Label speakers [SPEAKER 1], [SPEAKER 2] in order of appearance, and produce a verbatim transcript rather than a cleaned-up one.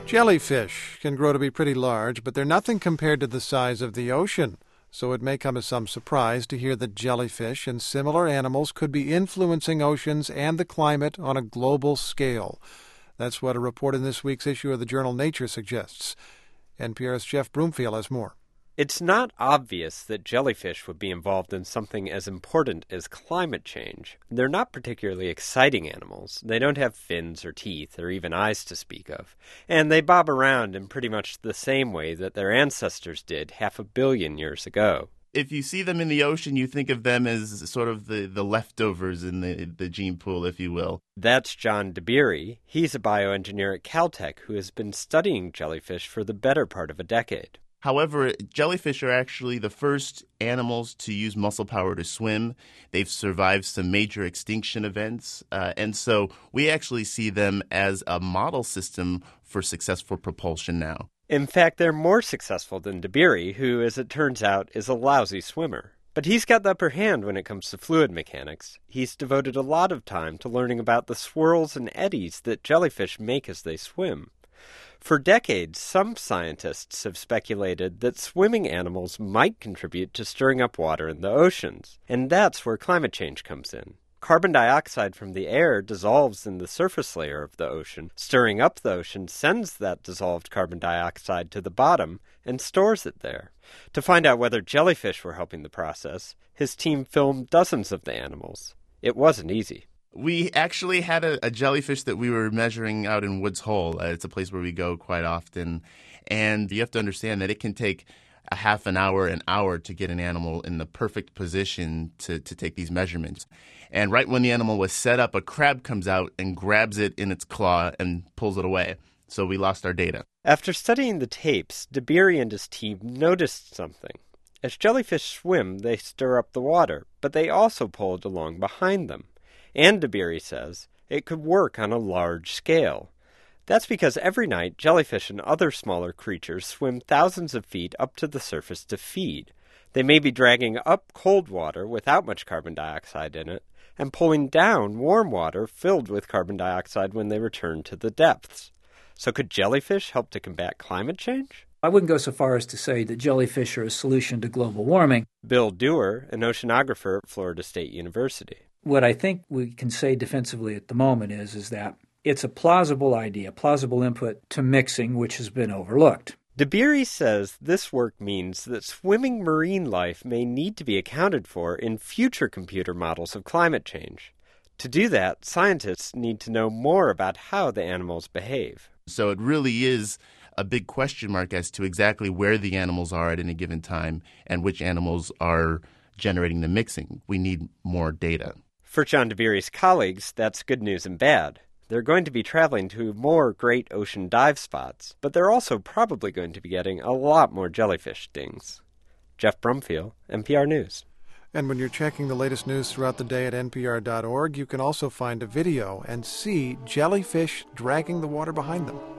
[SPEAKER 1] Jellyfish can grow to be pretty large, but they're nothing compared to the size of the ocean. So it may come as some surprise to hear that jellyfish and similar animals could be influencing oceans and the climate on a global scale. That's what a report in this week's issue of the journal Nature suggests. N P R's Jeff Broomfield has more.
[SPEAKER 2] It's not obvious that jellyfish would be involved in something as important as climate change. They're not particularly exciting animals. They don't have fins or teeth or even eyes to speak of. And they bob around in pretty much the same way that their ancestors did half a billion years ago.
[SPEAKER 3] If you see them in the ocean, you think of them as sort of the, the leftovers in the, the gene pool, if you will.
[SPEAKER 2] That's John Dabiri. He's a bioengineer at Caltech who has been studying jellyfish for the better part of a decade.
[SPEAKER 3] However, jellyfish are actually the first animals to use muscle power to swim. They've survived some major extinction events, uh, and so we actually see them as a model system for successful propulsion now.
[SPEAKER 2] In fact, they're more successful than Dabiri, who, as it turns out, is a lousy swimmer. But he's got the upper hand when it comes to fluid mechanics. He's devoted a lot of time to learning about the swirls and eddies that jellyfish make as they swim. For decades, some scientists have speculated that swimming animals might contribute to stirring up water in the oceans, and that's where climate change comes in. Carbon dioxide from the air dissolves in the surface layer of the ocean. Stirring up the ocean sends that dissolved carbon dioxide to the bottom and stores it there. To find out whether jellyfish were helping the process, his team filmed dozens of the animals. It wasn't easy.
[SPEAKER 3] We actually had a, a jellyfish that we were measuring out in Woods Hole. Uh, it's a place where we go quite often. And you have to understand that it can take a half an hour, an hour to get an animal in the perfect position to, to take these measurements. And right when the animal was set up, a crab comes out and grabs it in its claw and pulls it away. So we lost our data.
[SPEAKER 2] After studying the tapes, Dabiri and his team noticed something. As jellyfish swim, they stir up the water, but they also pull it along behind them. And Dabiri says it could work on a large scale. That's because every night jellyfish and other smaller creatures swim thousands of feet up to the surface to feed. They may be dragging up cold water without much carbon dioxide in it and pulling down warm water filled with carbon dioxide when they return to the depths. So could jellyfish help to combat climate change?
[SPEAKER 4] I wouldn't go so far as to say that jellyfish are a solution to global warming.
[SPEAKER 2] Bill Dewar, an oceanographer at Florida State University.
[SPEAKER 4] What I think we can say defensively at the moment is, is that it's a plausible idea, plausible input to mixing, which has been overlooked.
[SPEAKER 2] Dabiri says this work means that swimming marine life may need to be accounted for in future computer models of climate change. To do that, scientists need to know more about how the animals behave.
[SPEAKER 3] So it really is a big question mark as to exactly where the animals are at any given time and which animals are generating the mixing. We need more data.
[SPEAKER 2] For John Dabiri's colleagues, that's good news and bad. They're going to be traveling to more great ocean dive spots, but they're also probably going to be getting a lot more jellyfish stings. Jeff Broomfield, N P R News.
[SPEAKER 1] And when you're checking the latest news throughout the day at N P R dot org, you can also find a video and see jellyfish dragging the water behind them.